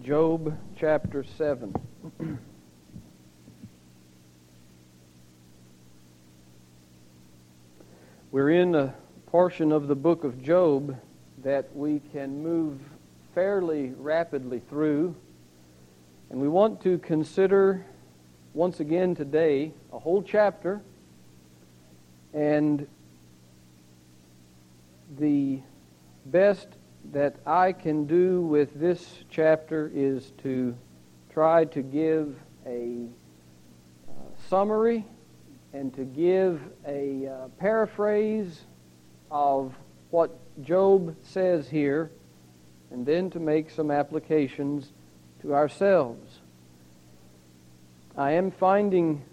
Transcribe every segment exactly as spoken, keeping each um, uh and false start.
Job chapter seven. We're in a portion of the book of Job that we can move fairly rapidly through, and we want to consider once again today a whole chapter, and the best that I can do with this chapter is to try to give a uh, summary and to give a uh, paraphrase of what Job says here, and then to make some applications to ourselves. I am finding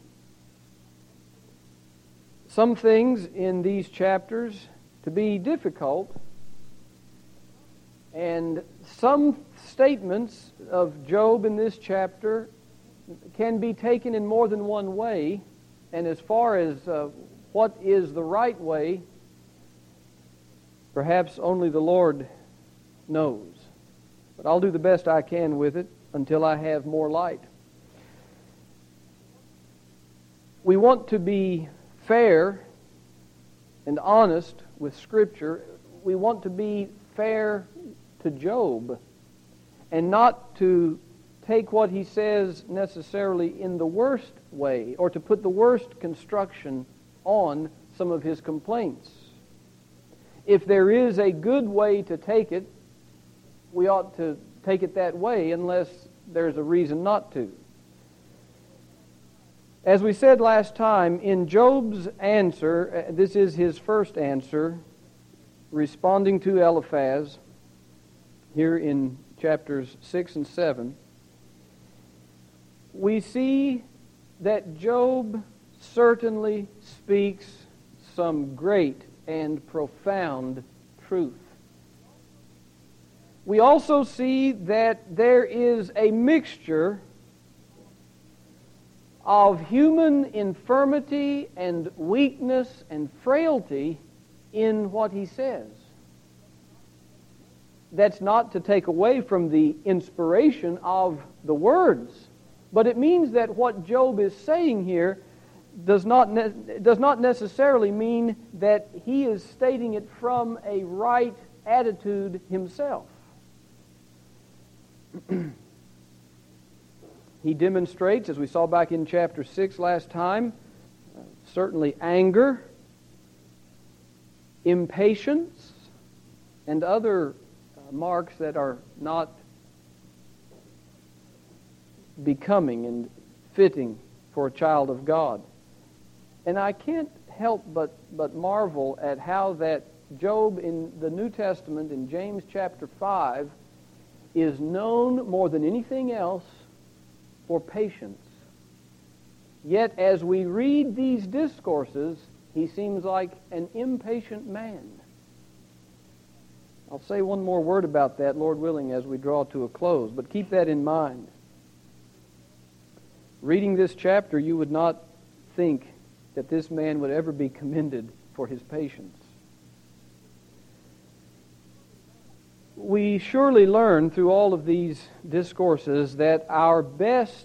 some things in these chapters to be difficult, and some statements of Job in this chapter can be taken in more than one way, and as far as uh, what is the right way, perhaps only the Lord knows. But I'll do the best I can with it until I have more light. We want to be fair and honest with Scripture. We want to be fair to Job and not to take what he says necessarily in the worst way or to put the worst construction on some of his complaints. If there is a good way to take it, we ought to take it that way unless there's a reason not to. As we said last time, in Job's answer, this is his first answer, responding to Eliphaz, here in chapters six and seven, we see that Job certainly speaks some great and profound truth. We also see that there is a mixture of human infirmity and weakness and frailty in what he says. That's not to take away from the inspiration of the words, but it means that what Job is saying here does not ne- does not necessarily mean that he is stating it from a right attitude himself. He demonstrates, as we saw back in chapter six last time, uh, certainly anger, impatience, and other uh, marks that are not becoming and fitting for a child of God. And I can't help but, but marvel at how that Job in the New Testament, in James chapter five, is known more than anything else for patience. Yet as we read these discourses, he seems like an impatient man. I'll say one more word about that, Lord willing, as we draw to a close, but keep that in mind. Reading this chapter, you would not think that this man would ever be commended for his patience. We surely learn through all of these discourses that our best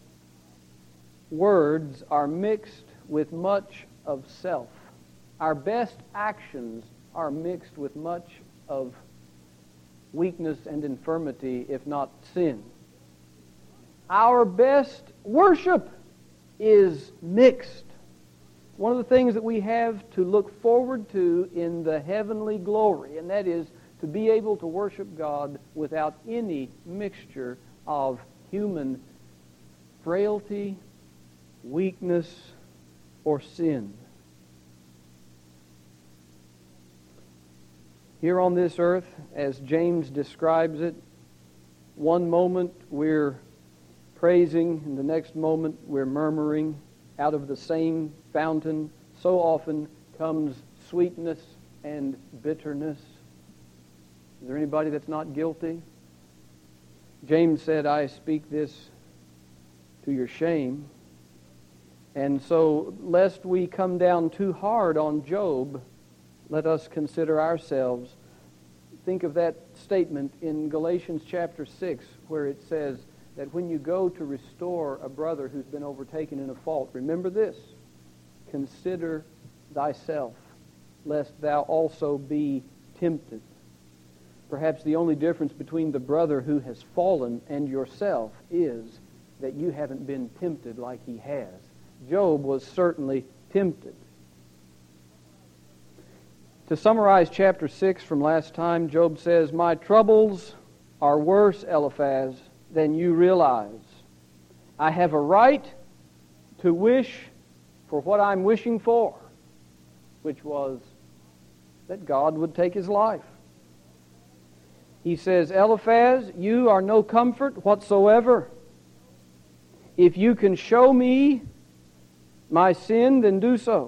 words are mixed with much of self. Our best actions are mixed with much of weakness and infirmity, if not sin. Our best worship is mixed. One of the things that we have to look forward to in the heavenly glory, and that is to be able to worship God without any mixture of human frailty, weakness, or sin. Here on this earth, as James describes it, one moment we're praising, and the next moment we're murmuring. Out of the same fountain so often comes sweetness and bitterness. Is there anybody that's not guilty? James said, I speak this to your shame. And so, lest we come down too hard on Job, let us consider ourselves think of that statement in Galatians chapter six, where it says that when you go to restore a brother who's been overtaken in a fault, remember this: consider thyself, lest thou also be tempted. Perhaps the only difference between the brother who has fallen and yourself is that you haven't been tempted like he has. Job was certainly tempted. To summarize chapter six from last time, Job says, "My troubles are worse, Eliphaz, than you realize. I have a right to wish for what I'm wishing for," which was that God would take his life. He says, "Eliphaz, you are no comfort whatsoever. If you can show me my sin, then do so."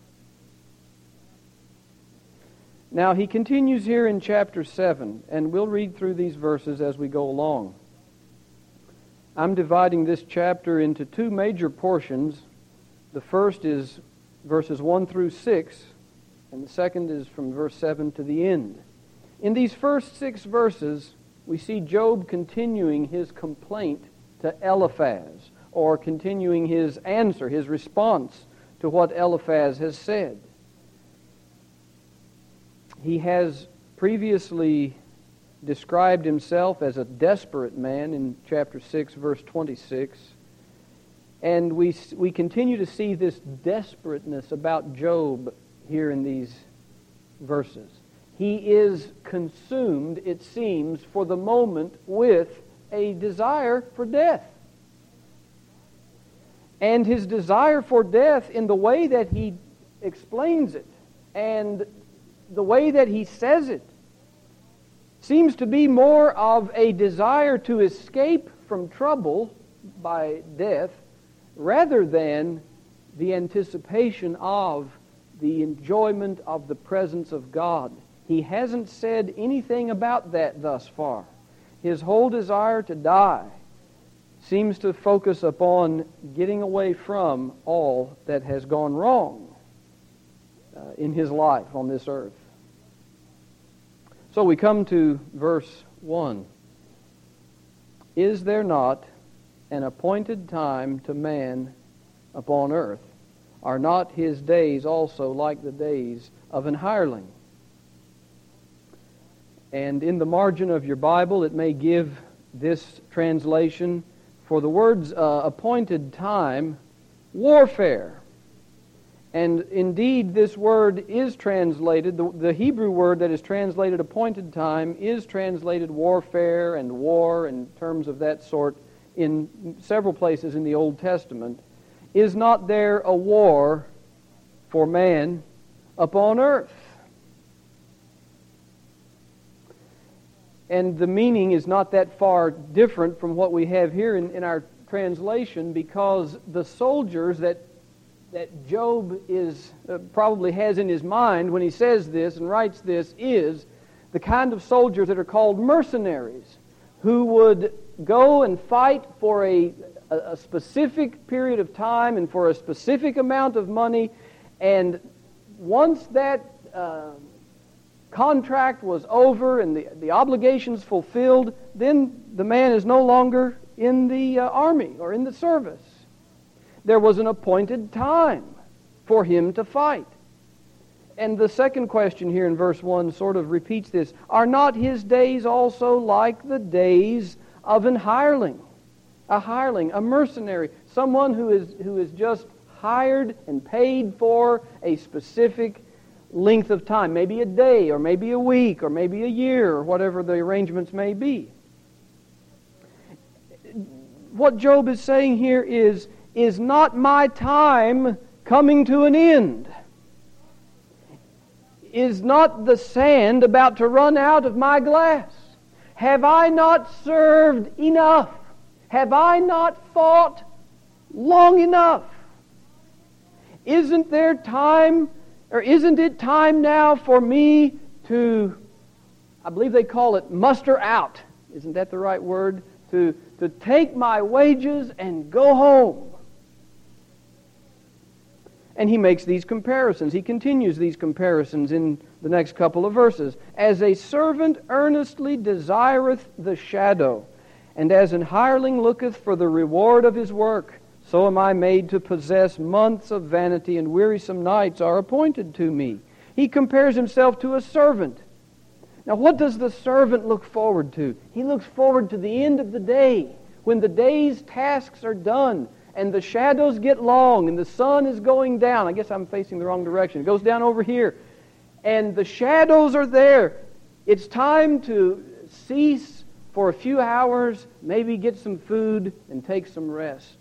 Now he continues here in chapter seven, and we'll read through these verses as we go along. I'm dividing this chapter into two major portions. The first is verses one through six, and the second is from verse seven to the end. In these first six verses, we see Job continuing his complaint to Eliphaz, or continuing his answer, his response to what Eliphaz has said. He has previously described himself as a desperate man in chapter six, verse twenty-six. And we, we continue to see this desperateness about Job here in these verses. He is consumed, it seems, for the moment with a desire for death. And his desire for death, in the way that he explains it and the way that he says it, seems to be more of a desire to escape from trouble by death rather than the anticipation of the enjoyment of the presence of God. He hasn't said anything about that thus far. His whole desire to die seems to focus upon getting away from all that has gone wrong uh, in his life on this earth. So we come to verse one. "Is there not an appointed time to man upon earth? Are not his days also like the days of an hireling?" And in the margin of your Bible, it may give this translation, for the words uh, appointed time, warfare. And indeed, this word is translated, the, the Hebrew word that is translated appointed time is translated warfare and war and terms of that sort in several places in the Old Testament. Is not there a war for man upon earth? And the meaning is not that far different from what we have here in, in our translation, because the soldiers that that Job is uh, probably has in his mind when he says this and writes this is the kind of soldiers that are called mercenaries, who would go and fight for a, a, a specific period of time and for a specific amount of money, and once that uh, contract was over and the, the obligations fulfilled, then the man is no longer in the uh, army or in the service. There was an appointed time for him to fight. And the second question here in verse one sort of repeats this. Are not his days also like the days of an hireling? A hireling, a mercenary, someone who is who is just hired and paid for a specific length of time, maybe a day or maybe a week or maybe a year or whatever the arrangements may be. What Job is saying here is, is not my time coming to an end? Is not the sand about to run out of my glass? Have I not served enough? Have I not fought long enough? Isn't there time, or isn't it time now for me to, I believe they call it muster out. Isn't that the right word? To, to take my wages and go home. And he makes these comparisons. He continues these comparisons in the next couple of verses. As a servant earnestly desireth the shadow, and as an hireling looketh for the reward of his work, so am I made to possess months of vanity, and wearisome nights are appointed to me. He compares himself to a servant. Now, what does the servant look forward to? He looks forward to the end of the day, when the day's tasks are done, and the shadows get long, and the sun is going down. I guess I'm facing the wrong direction. It goes down over here. And the shadows are there. It's time to cease for a few hours, maybe get some food, and take some rest.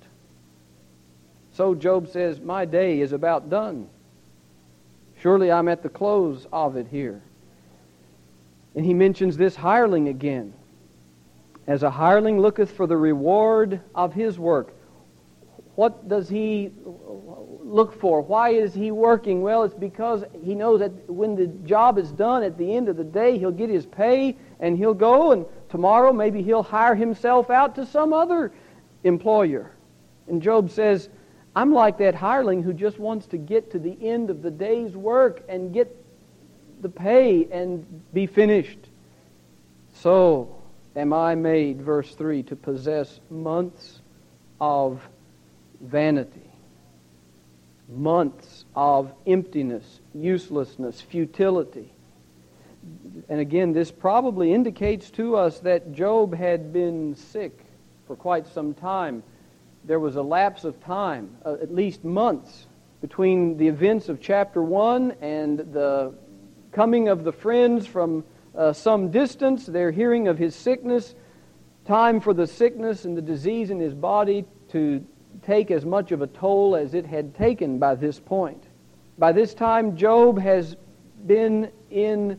So Job says, my day is about done. Surely I'm at the close of it here. And he mentions this hireling again. As a hireling looketh for the reward of his work. What does he look for? Why is he working? Well, it's because he knows that when the job is done at the end of the day, he'll get his pay and he'll go, and tomorrow maybe he'll hire himself out to some other employer. And Job says, I'm like that hireling who just wants to get to the end of the day's work and get the pay and be finished. So am I made, verse three, to possess months of vanity, months of emptiness, uselessness, futility. And again, this probably indicates to us that Job had been sick for quite some time. There was a lapse of time, uh, at least months, between the events of chapter one and the coming of the friends from uh, some distance, their hearing of his sickness, time for the sickness and the disease in his body to take as much of a toll as it had taken by this point. By this time, Job has been in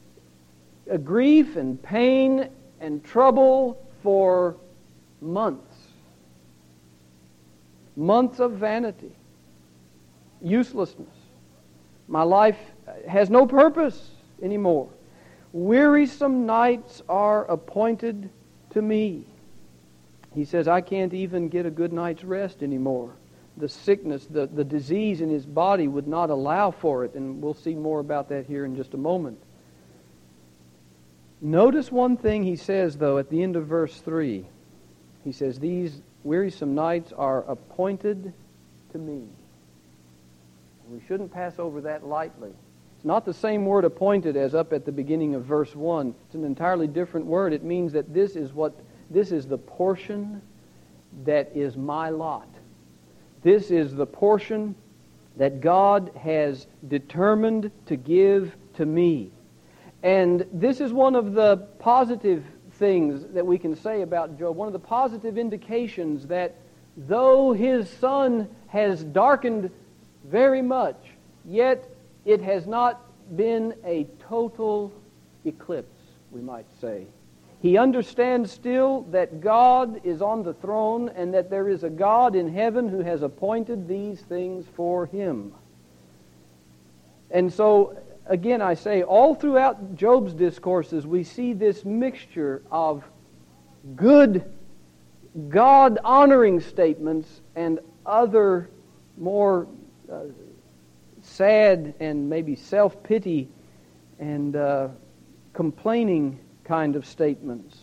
a grief and pain and trouble for months. Months of vanity, uselessness. My life has no purpose anymore. Wearisome nights are appointed to me. He says, I can't even get a good night's rest anymore. The sickness, the, the disease in his body would not allow for it, and we'll see more about that here in just a moment. Notice one thing he says, though, at the end of verse three. He says, these wearisome nights are appointed to me. We shouldn't pass over that lightly. It's not the same word appointed as up at the beginning of verse one. It's an entirely different word. It means that this is what This is the portion that is my lot. This is the portion that God has determined to give to me. And this is one of the positive things that we can say about Job. One of the positive indications that though his sun has darkened very much, yet it has not been a total eclipse, we might say. He understands still that God is on the throne and that there is a God in heaven who has appointed these things for him. And so, again, I say, all throughout Job's discourses, we see this mixture of good, God-honoring statements and other more uh, sad and maybe self-pity and uh, complaining kind of statements.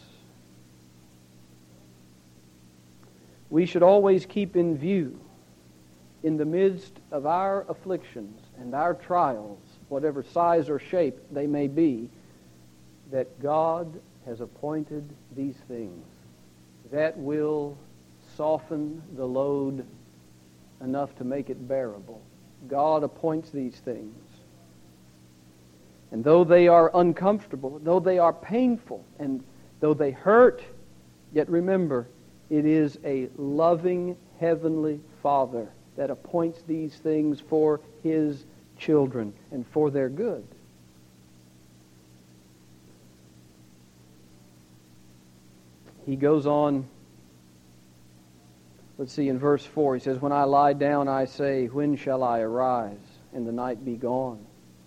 We should always keep in view, in the midst of our afflictions and our trials, whatever size or shape they may be, that God has appointed these things that will soften the load enough to make it bearable. God appoints these things. And though they are uncomfortable, though they are painful, and though they hurt, yet remember, it is a loving heavenly Father that appoints these things for His children and for their good. He goes on, let's see, in verse four, he says, "When I lie down, I say, when shall I arise, and the night be gone?"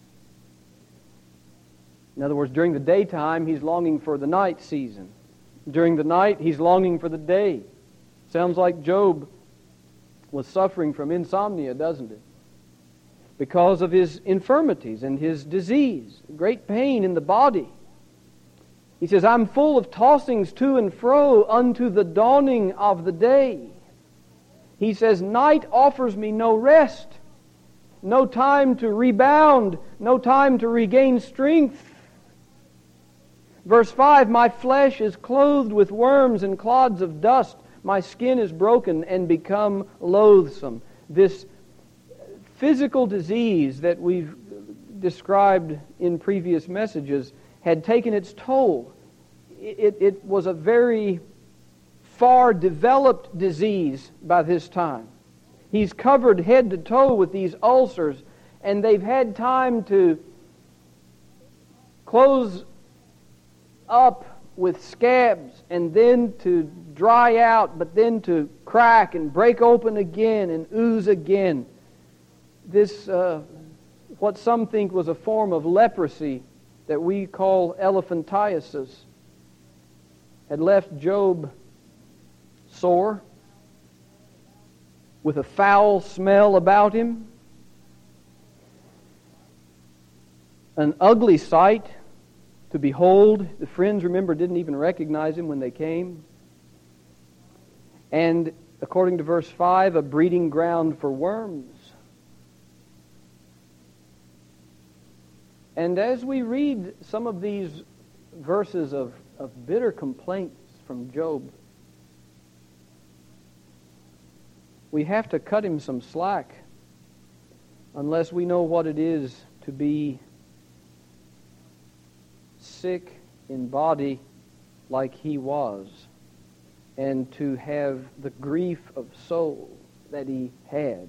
In other words, during the daytime, he's longing for the night season. During the night, he's longing for the day. Sounds like Job was suffering from insomnia, doesn't it? because of his infirmities and his disease, great pain in the body. He says, I'm full of tossings to and fro unto the dawning of the day. He says, night offers me no rest, no time to rebound, no time to regain strength. Verse five, my flesh is clothed with worms and clods of dust. My skin is broken and become loathsome. This physical disease that we've described in previous messages had taken its toll. It, it was a very far developed disease by this time. He's covered head to toe with these ulcers, and they've had time to close up with scabs and then to dry out, but then to crack and break open again and ooze again. This, uh, what some think was a form of leprosy that we call elephantiasis, had left Job sore, with a foul smell about him, an ugly sight to behold. The friends, remember, didn't even recognize him when they came. And according to verse five, a breeding ground for worms. And as we read some of these verses of, of bitter complaints from Job, we have to cut him some slack unless we know what it is to be sick in body like he was, and to have the grief of soul that he had.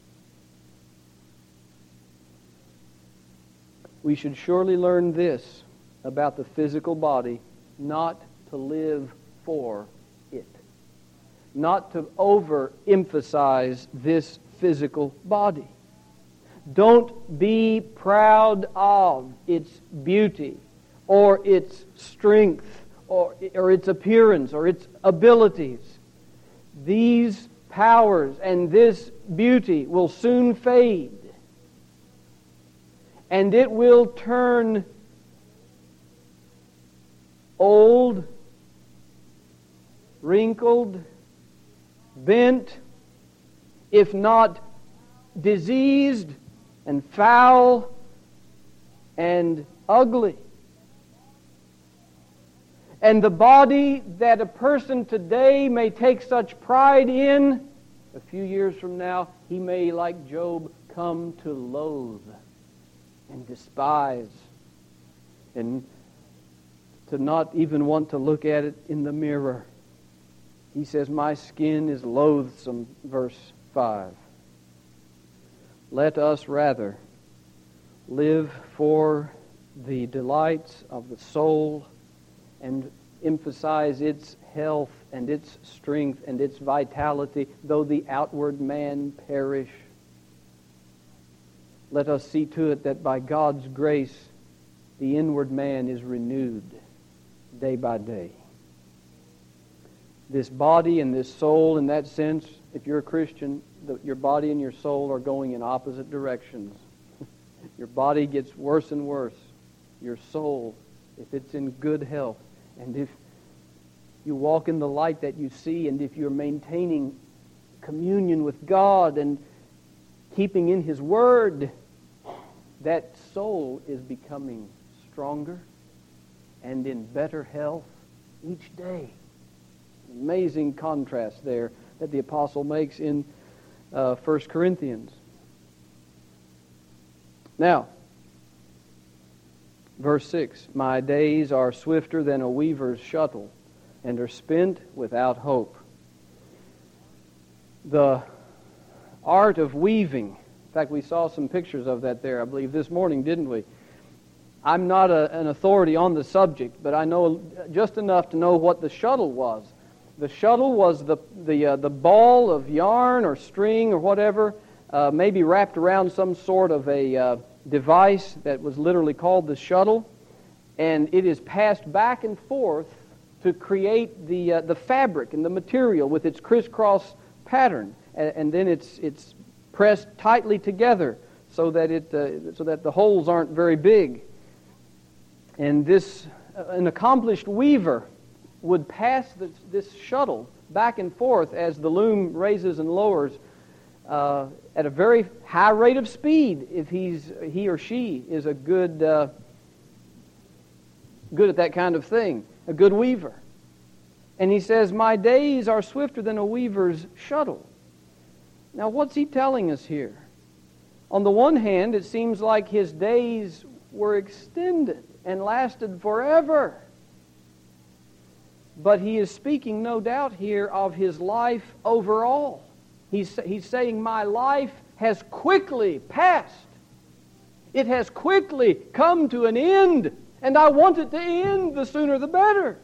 We should surely learn this about the physical body, not to live for it. Not to overemphasize this physical body. Don't be proud of its beauty or its strength or, or its appearance or its abilities. These powers and this beauty will soon fade. And it will turn old, wrinkled, bent, if not diseased and foul and ugly. And the body that a person today may take such pride in, a few years from now, he may, like Job, come to loathe and despise, and to not even want to look at it in the mirror. He says, my skin is loathsome, verse five. Let us rather live for the delights of the soul and emphasize its health and its strength and its vitality, though the outward man perish. Let us see to it that by God's grace, the inward man is renewed day by day. This body and this soul, in that sense, if you're a Christian, the, your body and your soul are going in opposite directions. Your body gets worse and worse. Your soul, if it's in good health, and if you walk in the light that you see, and if you're maintaining communion with God and keeping in His Word, that soul is becoming stronger and in better health each day. Amazing contrast there that the apostle makes in uh, First Corinthians. Now, verse six, my days are swifter than a weaver's shuttle, and are spent without hope. The art of weaving, in fact, we saw some pictures of that there, I believe, this morning, didn't we? I'm not a, an authority on the subject, but I know just enough to know what the shuttle was. The shuttle was the the uh, the ball of yarn or string or whatever, uh, maybe wrapped around some sort of a uh, device that was literally called the shuttle, and it is passed back and forth to create the uh, the fabric and the material with its crisscross pattern, and, and then it's it's pressed tightly together so that it uh, so that the holes aren't very big. And this uh, an accomplished weaver would pass this, this shuttle back and forth as the loom raises and lowers uh, at a very high rate of speed if he's he or she is a good uh, good at that kind of thing, a good weaver. And he says, "My days are swifter than a weaver's shuttle." Now, what's he telling us here? On the one hand, it seems like his days were extended and lasted forever. But he is speaking, no doubt, here of his life overall. He's, he's saying, my life has quickly passed. It has quickly come to an end, and I want it to end, the sooner the better.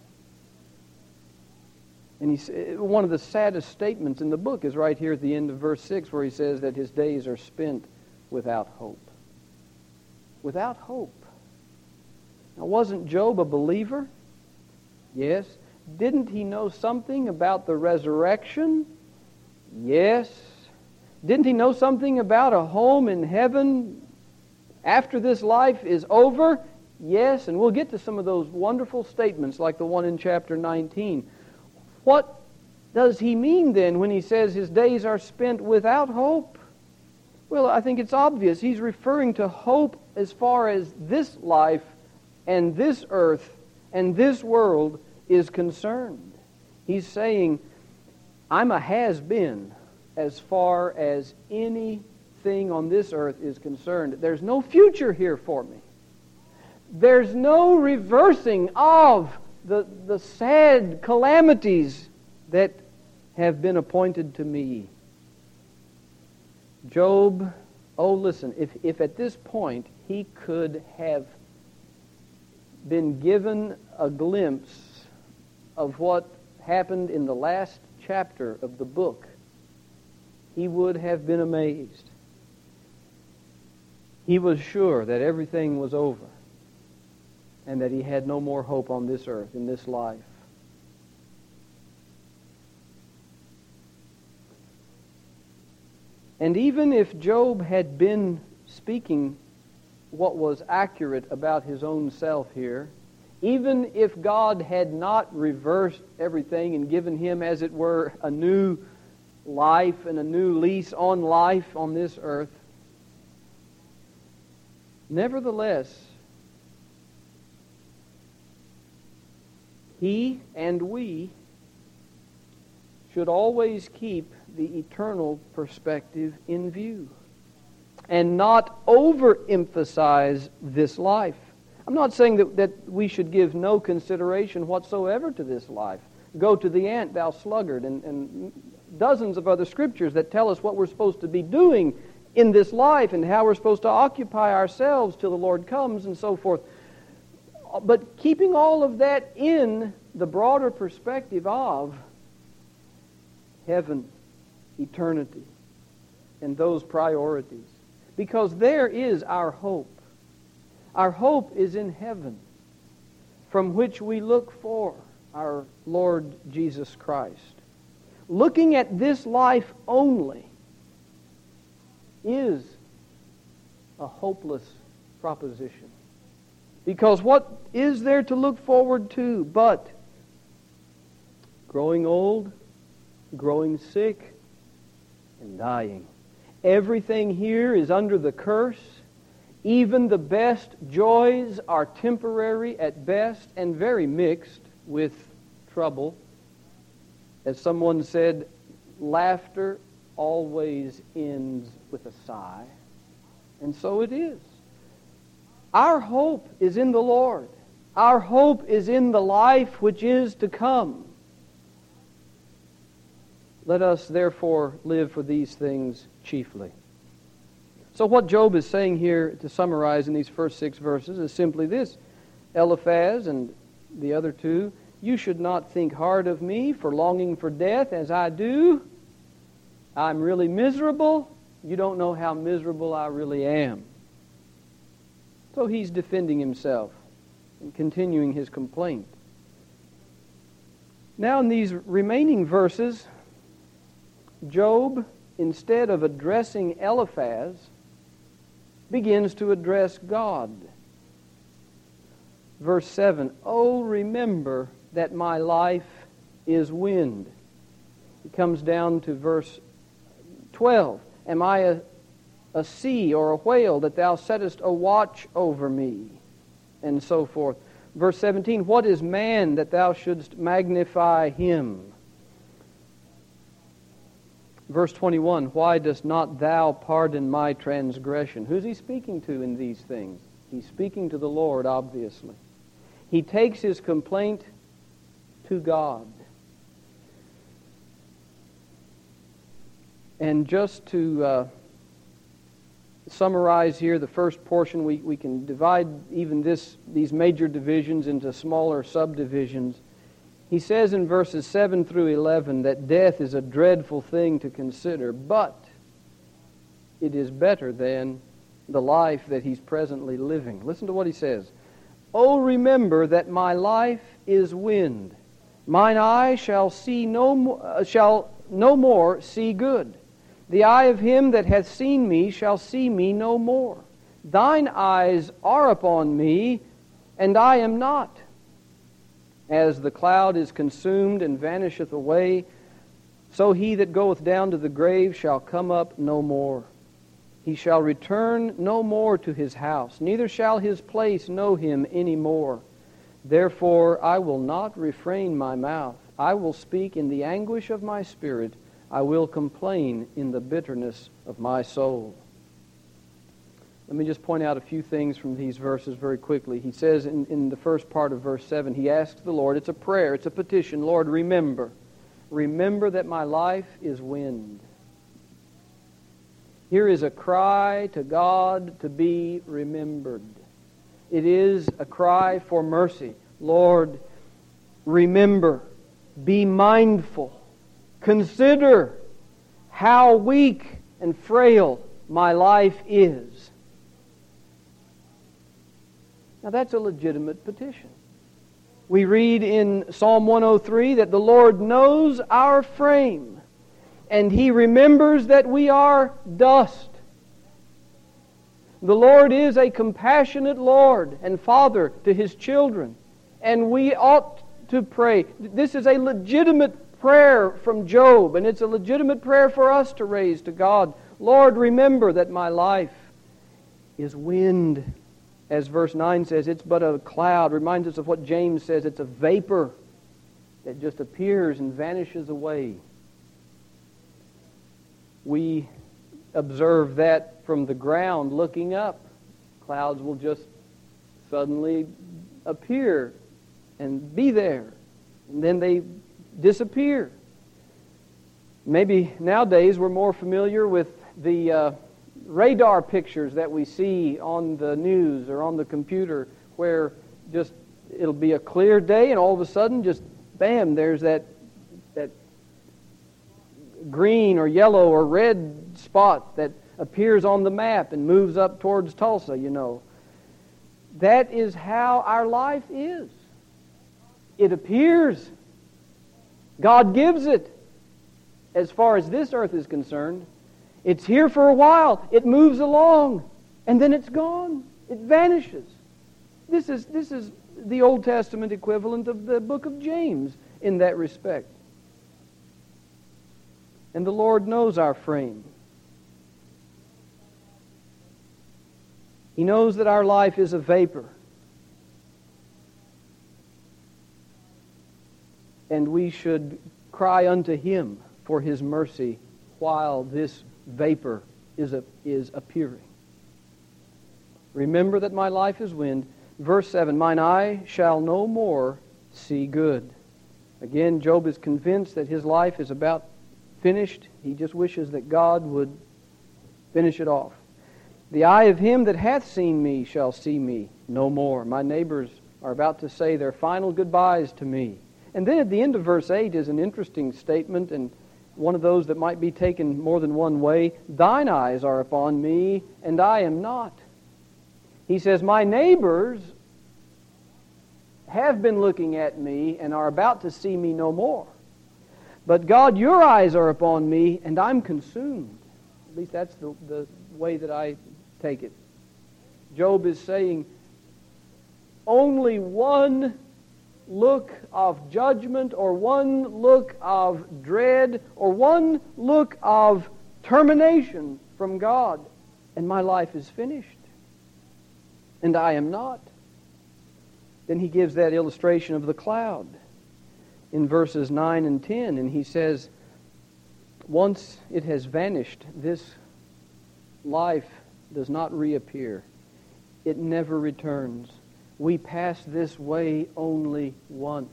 And he's, one of the saddest statements in the book is right here at the end of verse six, where he says that his days are spent without hope. Without hope. Now, wasn't Job a believer? Yes. Didn't he know something about the resurrection? Yes. Didn't he know something about a home in heaven after this life is over? Yes. And we'll get to some of those wonderful statements like the one in chapter nineteen. What does he mean then when he says his days are spent without hope? Well, I think it's obvious. He's referring to hope as far as this life and this earth and this world is concerned. He's saying, I'm a has-been as far as anything on this earth is concerned. There's no future here for me. There's no reversing of the, the sad calamities that have been appointed to me. Job, oh listen, if, if at this point he could have been given a glimpse of what happened in the last chapter of the book, he would have been amazed. He was sure that everything was over and that he had no more hope on this earth, in this life. And even if Job had been speaking what was accurate about his own self here, even if God had not reversed everything and given him, as it were, a new life and a new lease on life on this earth, nevertheless, he and we should always keep the eternal perspective in view and not overemphasize this life. I'm not saying that, that we should give no consideration whatsoever to this life. Go to the ant, thou sluggard, and, and dozens of other scriptures that tell us what we're supposed to be doing in this life and how we're supposed to occupy ourselves till the Lord comes and so forth. But keeping all of that in the broader perspective of heaven, eternity, and those priorities. Because there is our hope. Our hope is in heaven, from which we look for our Lord Jesus Christ. Looking at this life only is a hopeless proposition. Because what is there to look forward to but growing old, growing sick, and dying? Everything here is under the curse. Even the best joys are temporary at best and very mixed with trouble. As someone said, laughter always ends with a sigh. And so it is. Our hope is in the Lord. Our hope is in the life which is to come. Let us therefore live for these things chiefly. So what Job is saying here, to summarize in these first six verses, is simply this. Eliphaz and the other two, you should not think hard of me for longing for death as I do. I'm really miserable. You don't know how miserable I really am. So he's defending himself and continuing his complaint. Now in these remaining verses, Job, instead of addressing Eliphaz begins to address God. Verse seven, "Oh, remember that my life is wind." It comes down to verse twelve, "Am I a, a sea or a whale that thou settest a watch over me?" And so forth. Verse seventeen, "What is man that thou shouldst magnify him?" Verse twenty-one, "Why dost not thou pardon my transgression?" Who's he speaking to in these things? He's speaking to the Lord, obviously. He takes his complaint to God. And just to uh, summarize here the first portion, we, we can divide even this these major divisions into smaller subdivisions. He says in verses seven through eleven that death is a dreadful thing to consider, but it is better than the life that he's presently living. Listen to what he says. "Oh, remember that my life is wind. Mine eye shall see no mo- uh, shall no more see good. The eye of him that hath seen me shall see me no more. Thine eyes are upon me, and I am not. As the cloud is consumed and vanisheth away, so he that goeth down to the grave shall come up no more. He shall return no more to his house, neither shall his place know him any more. Therefore I will not refrain my mouth. I will speak in the anguish of my spirit. I will complain in the bitterness of my soul." Let me just point out a few things from these verses very quickly. He says in, in the first part of verse seven, he asks the Lord, it's a prayer, it's a petition, "Lord, remember. Remember that my life is wind." Here is a cry to God to be remembered. It is a cry for mercy. Lord, remember, be mindful, consider how weak and frail my life is. Now that's a legitimate petition. We read in Psalm one oh three that the Lord knows our frame, and He remembers that we are dust. The Lord is a compassionate Lord and Father to His children, and we ought to pray. This is a legitimate prayer from Job, and it's a legitimate prayer for us to raise to God. Lord, remember that my life is wind. As verse nine says, it's but a cloud. Reminds us of what James says, it's a vapor that just appears and vanishes away. We observe that from the ground looking up. Clouds will just suddenly appear and be there, and then they disappear. Maybe nowadays we're more familiar with the uh, radar pictures that we see on the news or on the computer, where just it'll be a clear day and all of a sudden just bam, there's that that green or yellow or red spot that appears on the map and moves up towards Tulsa, you know. That is how our life is. It appears. God gives it. As far as this earth is concerned, it's here for a while. It moves along, and then it's gone. It vanishes. This is this is the Old Testament equivalent of the book of James in that respect. And the Lord knows our frame. He knows that our life is a vapor. And we should cry unto Him for His mercy while this vapor is, a, is appearing. Remember that my life is wind. Verse seven, mine eye shall no more see good. Again, Job is convinced that his life is about finished. He just wishes that God would finish it off. The eye of him that hath seen me shall see me no more. My neighbors are about to say their final goodbyes to me. And then at the end of verse eight is an interesting statement, and one of those that might be taken more than one way. Thine eyes are upon me, and I am not. He says, my neighbors have been looking at me and are about to see me no more. But God, your eyes are upon me, and I'm consumed. At least that's the, the way that I take it. Job is saying, only one look of judgment or one look of dread or one look of termination from God, and my life is finished. And I am not. Then he gives that illustration of the cloud in verses nine and ten, and he says, once it has vanished, this life does not reappear. It never returns. We pass this way only once.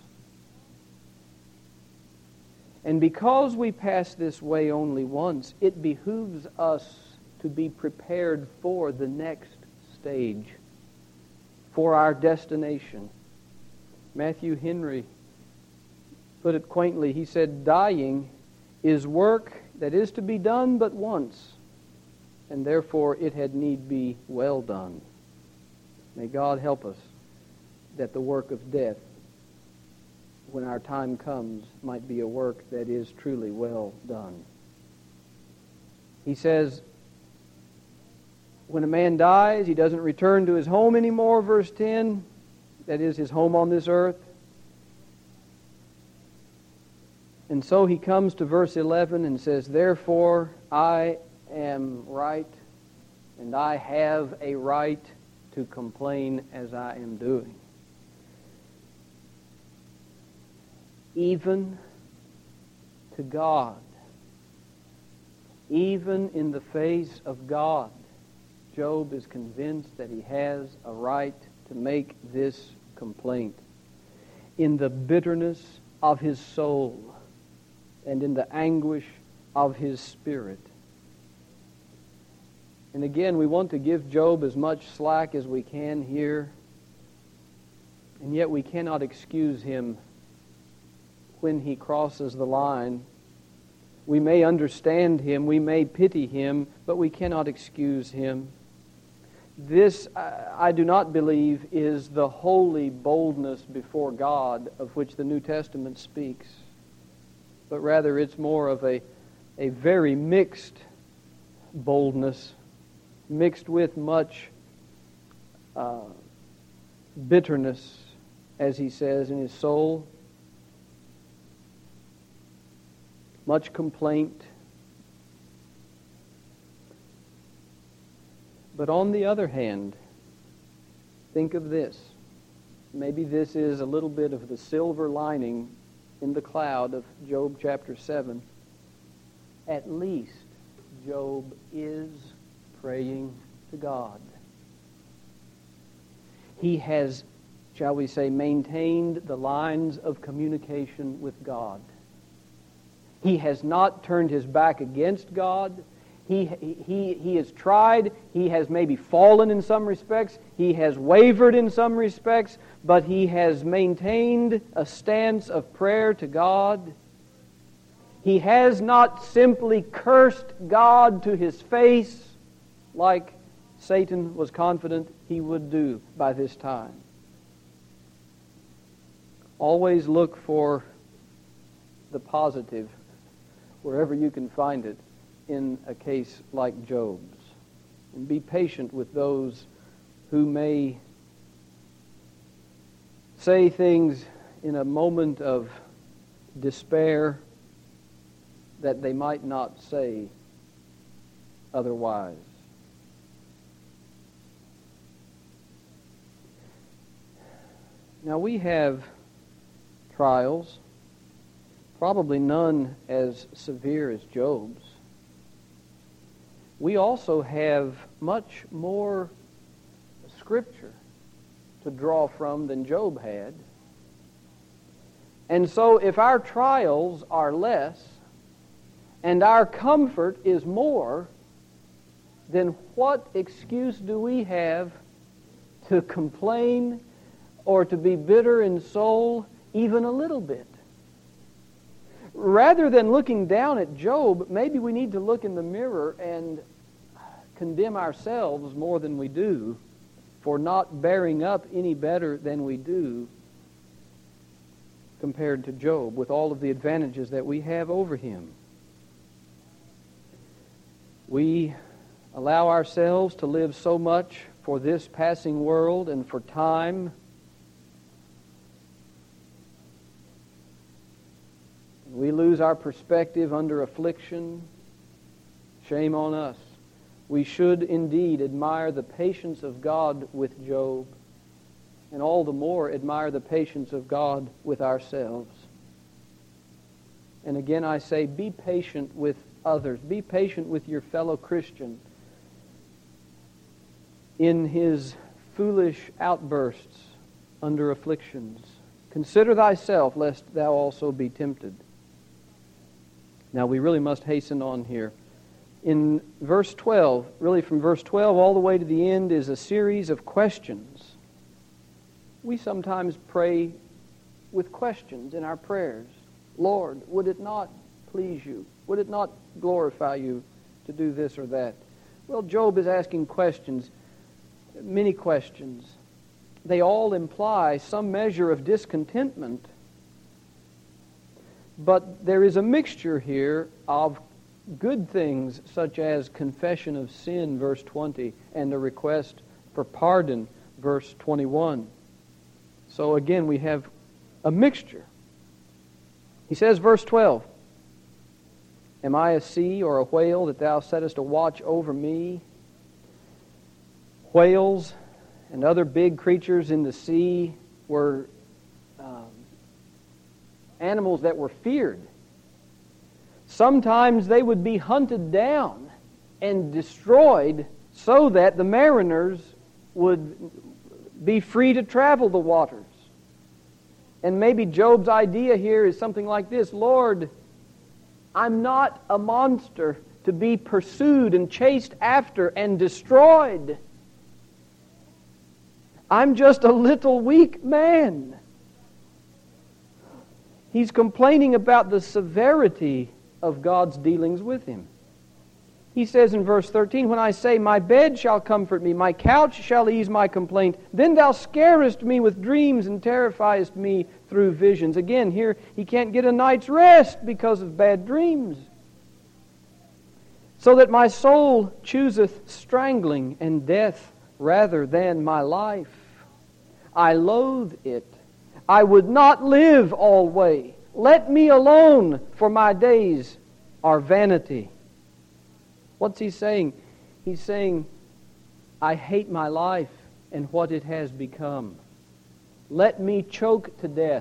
And because we pass this way only once, it behooves us to be prepared for the next stage, for our destination. Matthew Henry put it quaintly. He said, dying is work that is to be done but once, and therefore it had need be well done. May God help us that the work of death, when our time comes, might be a work that is truly well done. He says, when a man dies, he doesn't return to his home anymore, verse ten. That is his home on this earth. And so he comes to verse eleven and says, therefore I am right, and I have a right to complain as I am doing. Even to God, even in the face of God, Job is convinced that he has a right to make this complaint. In the bitterness of his soul and in the anguish of his spirit. And again, we want to give Job as much slack as we can here, and yet we cannot excuse him when he crosses the line. We may understand him, we may pity him, but we cannot excuse him. This, I do not believe, is the holy boldness before God of which the New Testament speaks, but rather it's more of a, a very mixed boldness, mixed with much uh, bitterness, as he says, in his soul, much complaint. But on the other hand, think of this. Maybe this is a little bit of the silver lining in the cloud of Job chapter seven. At least Job is praying to God. He has, shall we say, maintained the lines of communication with God. He has not turned his back against God. He, he, he has tried. He has maybe fallen in some respects. He has wavered in some respects. But he has maintained a stance of prayer to God. He has not simply cursed God to his face like Satan was confident he would do by this time. Always look for the positive wherever you can find it in a case like Job's. And be patient with those who may say things in a moment of despair that they might not say otherwise. Now we have trials, probably none as severe as Job's. We also have much more Scripture to draw from than Job had. And so if our trials are less and our comfort is more, then what excuse do we have to complain or to be bitter in soul even a little bit? Rather than looking down at Job, maybe we need to look in the mirror and condemn ourselves more than we do for not bearing up any better than we do compared to Job, with all of the advantages that we have over him. We allow ourselves to live so much for this passing world and for time. We lose our perspective under affliction. Shame on us. We should indeed admire the patience of God with Job, and all the more admire the patience of God with ourselves. And again I say, be patient with others. Be patient with your fellow Christian in his foolish outbursts under afflictions. Consider thyself, lest thou also be tempted. Now we really must hasten on here. In verse twelve, really from verse twelve all the way to the end, is a series of questions. We sometimes pray with questions in our prayers. Lord, would it not please you? Would it not glorify you to do this or that? Well, Job is asking questions, many questions. They all imply some measure of discontentment. But there is a mixture here of good things, such as confession of sin, verse twenty, and a request for pardon, verse twenty-one. So again, we have a mixture. He says, verse twelve, Am I a sea or a whale that thou settest a watch over me? Whales and other big creatures in the sea were um, animals that were feared. Sometimes they would be hunted down and destroyed so that the mariners would be free to travel the waters. And maybe Job's idea here is something like this: Lord, I'm not a monster to be pursued and chased after and destroyed. I'm just a little weak man. He's complaining about the severity of God's dealings with him. He says in verse thirteen, When I say, My bed shall comfort me, my couch shall ease my complaint, then thou scarest me with dreams and terrifiest me through visions. Again, here he can't get a night's rest because of bad dreams. So that my soul chooseth strangling and death rather than my life. I loathe it. I would not live alway. Let me alone, for my days are vanity. What's he saying? He's saying, I hate my life and what it has become. Let me choke to death.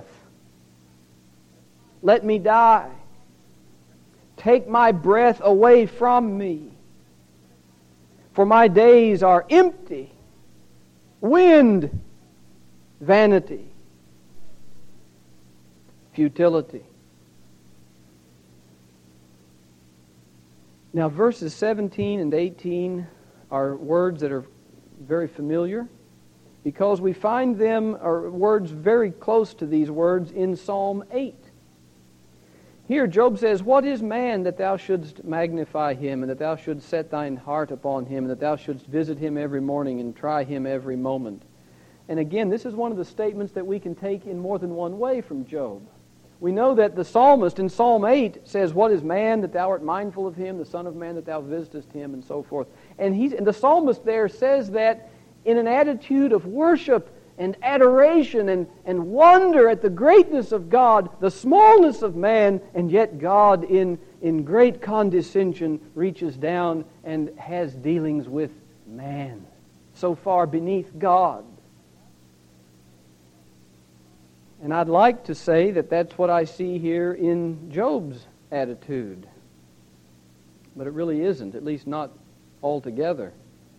Let me die. Take my breath away from me. For my days are empty. Wind, vanity, futility. Now, verses seventeen and eighteen are words that are very familiar because we find them, or words very close to these words, in Psalm eight. Here Job says, What is man that thou shouldst magnify him, and that thou shouldst set thine heart upon him, and that thou shouldst visit him every morning and try him every moment? And again, this is one of the statements that we can take in more than one way from Job. We know that the psalmist in Psalm eight says, What is man that thou art mindful of him, the son of man that thou visitest him, and so forth. And, he's, and the psalmist there says that in an attitude of worship and adoration and, and wonder at the greatness of God, the smallness of man, and yet God in, in great condescension reaches down and has dealings with man, so far beneath God. And I'd like to say that that's what I see here in Job's attitude. But it really isn't, at least not altogether.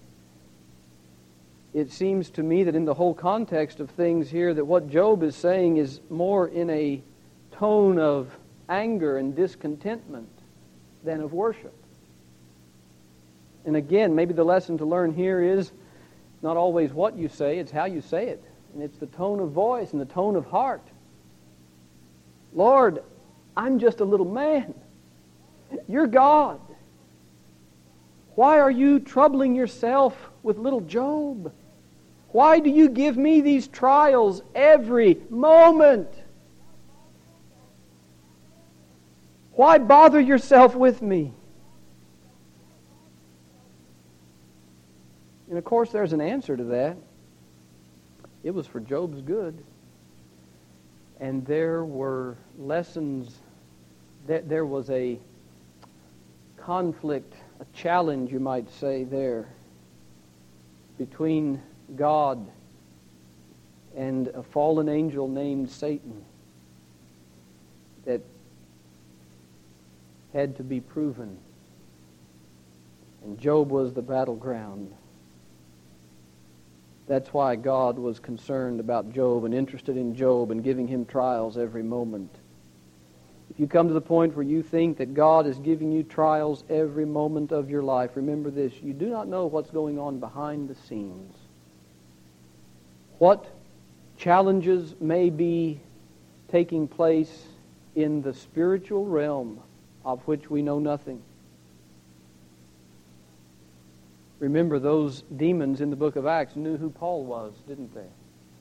It seems to me that in the whole context of things here, that what Job is saying is more in a tone of anger and discontentment than of worship. And again, maybe the lesson to learn here is not always what you say, it's how you say it. And it's the tone of voice and the tone of heart. Lord, I'm just a little man. You're God. Why are you troubling yourself with little Job? Why do you give me these trials every moment? Why bother yourself with me? And of course, there's an answer to that. It was for Job's good. And there were lessons, there was a conflict, a challenge, you might say, there between God and a fallen angel named Satan that had to be proven. And Job was the battleground. That's why God was concerned about Job and interested in Job and giving him trials every moment. If you come to the point where you think that God is giving you trials every moment of your life, remember this: you do not know what's going on behind the scenes. What challenges may be taking place in the spiritual realm of which we know nothing. Remember, those demons in the book of Acts knew who Paul was, didn't they?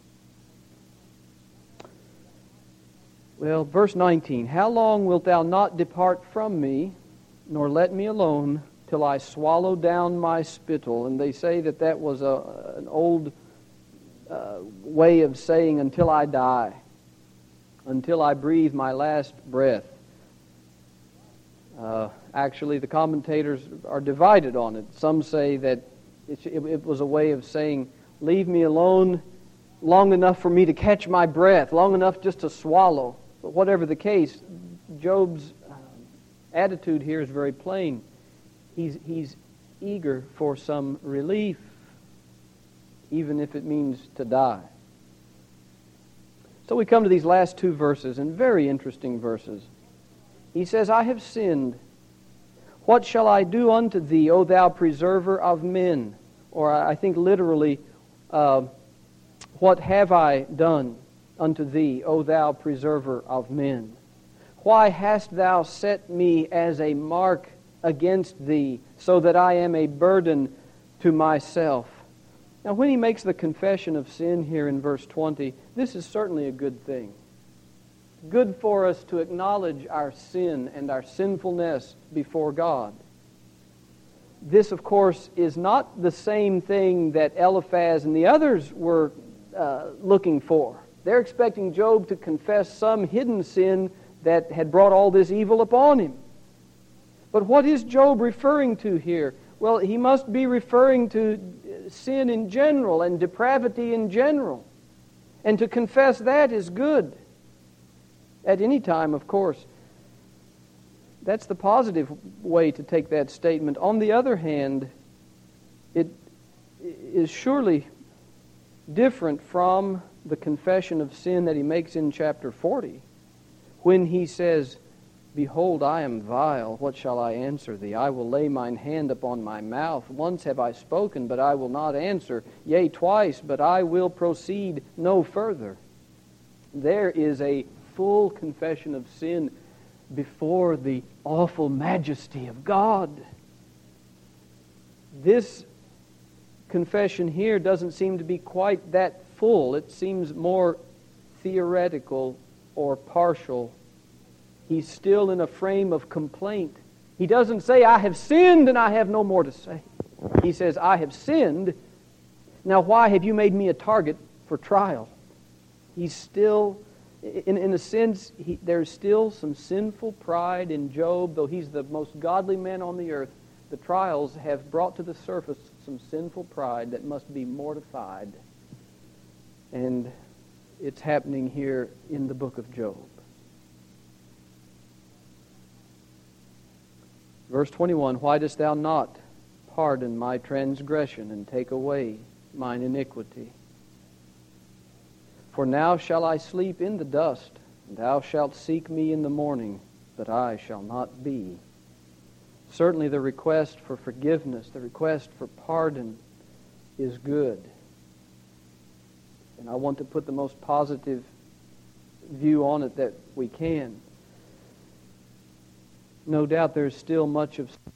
Well, verse nineteen, how long wilt thou not depart from me, nor let me alone, till I swallow down my spittle? And they say that that was a, an old uh, way of saying until I die, until I breathe my last breath. Uh, actually, the commentators are divided on it. Some say that it, it, it was a way of saying, leave me alone long enough for me to catch my breath, long enough just to swallow. But whatever the case, Job's uh, attitude here is very plain. He's, he's eager for some relief, even if it means to die. So we come to these last two verses, and very interesting verses. He says, I have sinned. What shall I do unto thee, O thou preserver of men? Or I think literally, uh, what have I done unto thee, O thou preserver of men? Why hast thou set me as a mark against thee, so that I am a burden to myself? Now, when he makes the confession of sin here in verse twenty, this is certainly a good thing. Good for us to acknowledge our sin and our sinfulness before God. This, of course, is not the same thing that Eliphaz and the others were uh, looking for. They're expecting Job to confess some hidden sin that had brought all this evil upon him. But what is Job referring to here? Well, he must be referring to sin in general and depravity in general. And to confess that is good. At any time, of course. That's the positive way to take that statement. On the other hand, it is surely different from the confession of sin that he makes in chapter forty, when he says, behold, I am vile, what shall I answer thee? I will lay mine hand upon my mouth. Once have I spoken, but I will not answer. Yea, twice, but I will proceed no further. There is a full confession of sin before the awful majesty of God. This confession here doesn't seem to be quite that full. It seems more theoretical or partial. He's still in a frame of complaint. He doesn't say, I have sinned and I have no more to say. He says, I have sinned. Now why have you made me a target for trial? He's still, in, in a sense, he, there's still some sinful pride in Job. Though he's the most godly man on the earth, the trials have brought to the surface some sinful pride that must be mortified. And it's happening here in the book of Job. Verse twenty-one, why dost thou not pardon my transgression and take away mine iniquity? For now shall I sleep in the dust, and thou shalt seek me in the morning, but I shall not be. Certainly the request for forgiveness, the request for pardon is good. And I want to put the most positive view on it that we can. No doubt there's still much of